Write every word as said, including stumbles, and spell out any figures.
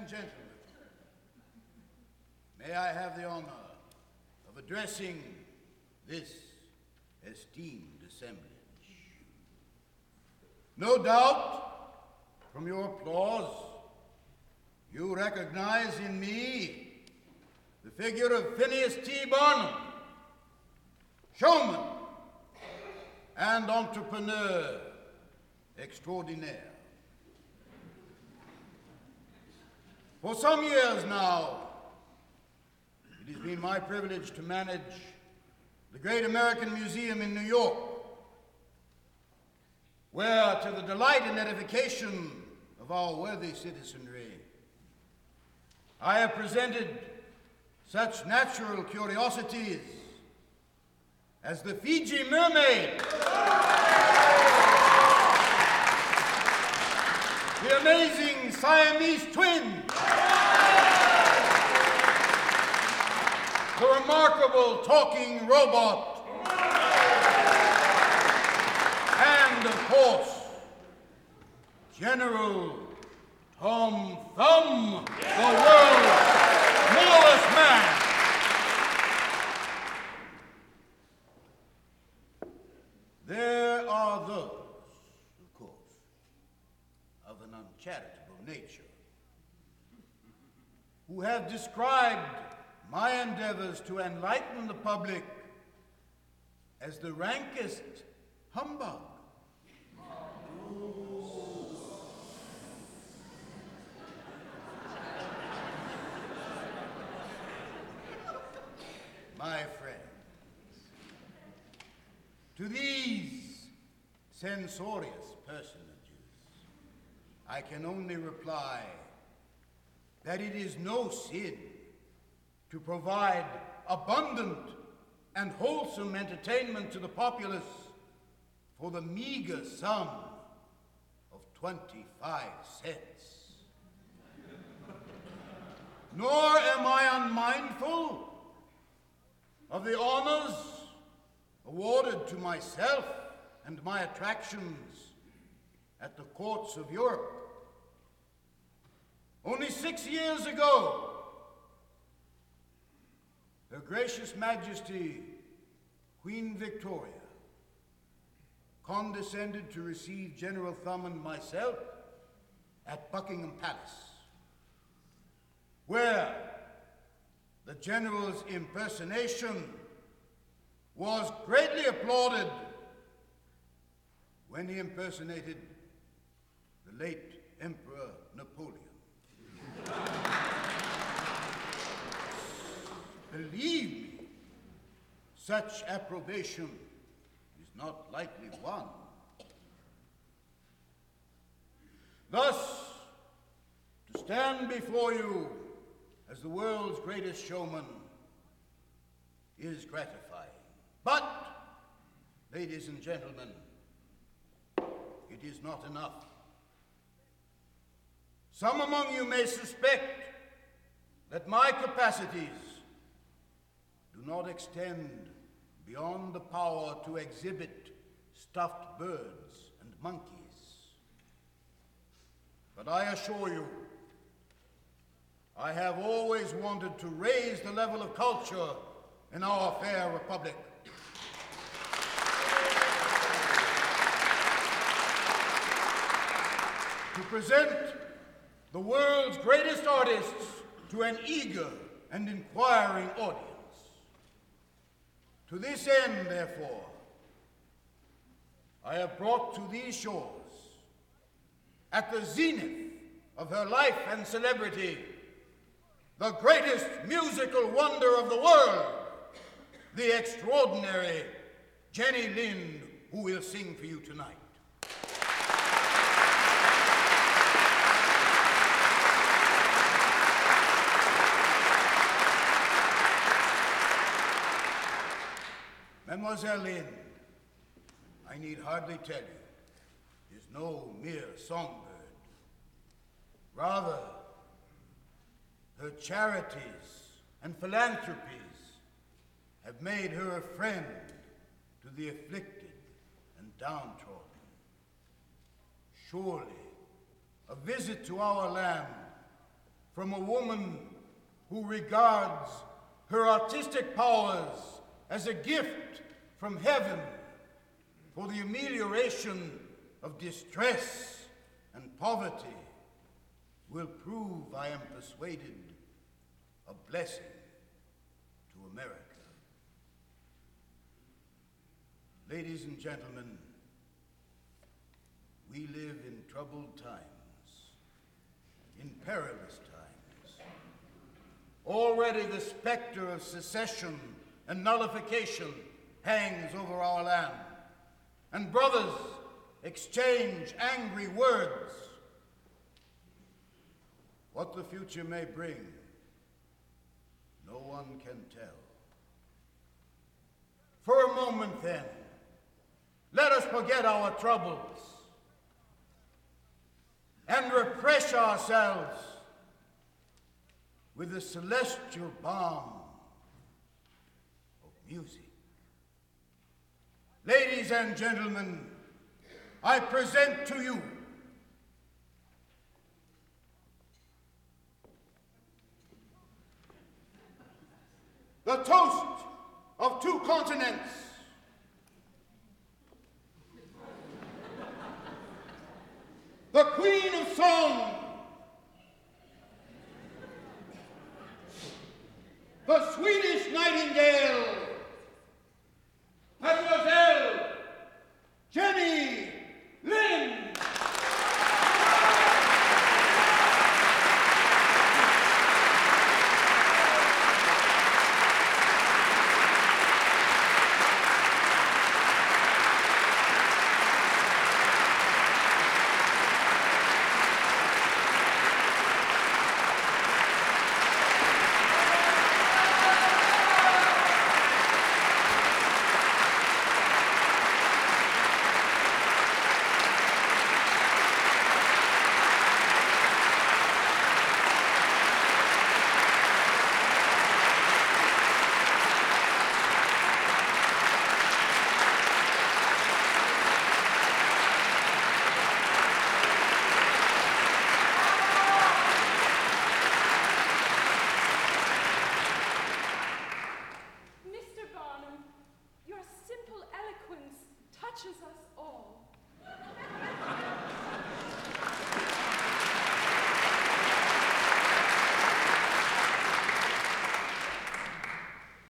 and gentlemen, may I have the honor of addressing this esteemed assemblage. No doubt, from your applause, you recognize in me the figure of Phineas T. Barnum, showman and entrepreneur extraordinaire. For some years now, it has been my privilege to manage the Great American Museum in New York, where, to the delight and edification of our worthy citizenry, I have presented such natural curiosities as the Fiji mermaid, the amazing Siamese twin, the remarkable talking robot, and, of course, General Tom Thumb, the world's smallest man. There are those, of course, of an uncharitable nature, who have described my endeavors to enlighten the public as the rankest humbug. My friends, to these censorious personages, I can only reply that it is no sin to provide abundant and wholesome entertainment to the populace for the meager sum of twenty-five cents. Nor am I unmindful of the honors awarded to myself and my attractions at the courts of Europe. Only six years ago, Her Gracious Majesty, Queen Victoria, condescended to receive General Thumb and myself at Buckingham Palace, where the General's impersonation was greatly applauded when he impersonated the late Emperor Napoleon. Believe me, such approbation is not lightly won. Thus, to stand before you as the world's greatest showman is gratifying. But, ladies and gentlemen, it is not enough. Some among you may suspect that my capacities do not extend beyond the power to exhibit stuffed birds and monkeys. But I assure you, I have always wanted to raise the level of culture in our fair republic. To present the world's greatest artists to an eager and inquiring audience. To this end, therefore, I have brought to these shores, at the zenith of her life and celebrity, the greatest musical wonder of the world, the extraordinary Jenny Lind, who will sing for you tonight. Mademoiselle Lind, I need hardly tell you, is no mere songbird. Rather, her charities and philanthropies have made her a friend to the afflicted and downtrodden. Surely, a visit to our land from a woman who regards her artistic powers as a gift from heaven for the amelioration of distress and poverty will prove, I am persuaded, a blessing to America. Ladies and gentlemen, we live in troubled times, in perilous times. Already the specter of secession and nullification hangs over our land, and brothers exchange angry words. What the future may bring, no one can tell. For a moment, then, let us forget our troubles and refresh ourselves with the celestial balm of music. Ladies and gentlemen, I present to you the toast of two continents. The Queen of Song, the Swedish Nightingale, Mademoiselle Jenny Lind. Your simple eloquence touches us all.